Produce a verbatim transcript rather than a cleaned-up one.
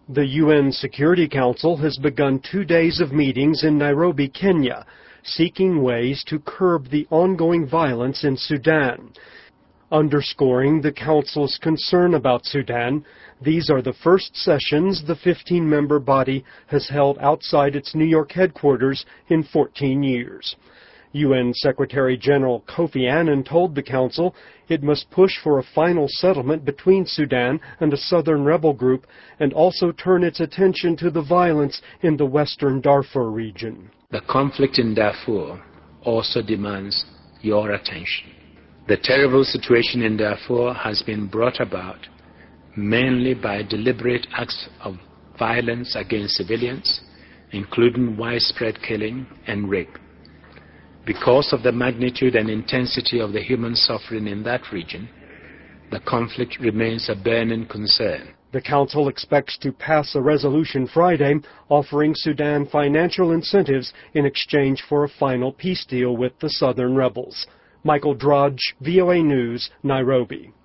The U N Security Council has begun two days of meetings in Nairobi, Kenya, seeking ways to curb the ongoing violence in Sudan. Underscoring the Council's concern about Sudan, these are the first sessions the fifteen-member body has held outside its New York headquarters in fourteen years. U N Secretary-General Kofi Annan told the Council it must push for a final settlement between Sudan and a southern rebel group and also turn its attention to the violence in the western Darfur region. The conflict in Darfur also demands your attention. The terrible situation in Darfur has been brought about mainly by deliberate acts of violence against civilians, including widespread killing and rape. Because of the magnitude and intensity of the human suffering in that region, the conflict remains a burning concern. The Council expects to pass a resolution Friday offering Sudan financial incentives in exchange for a final peace deal with the southern rebels. Michael Drudge, V O A News, Nairobi.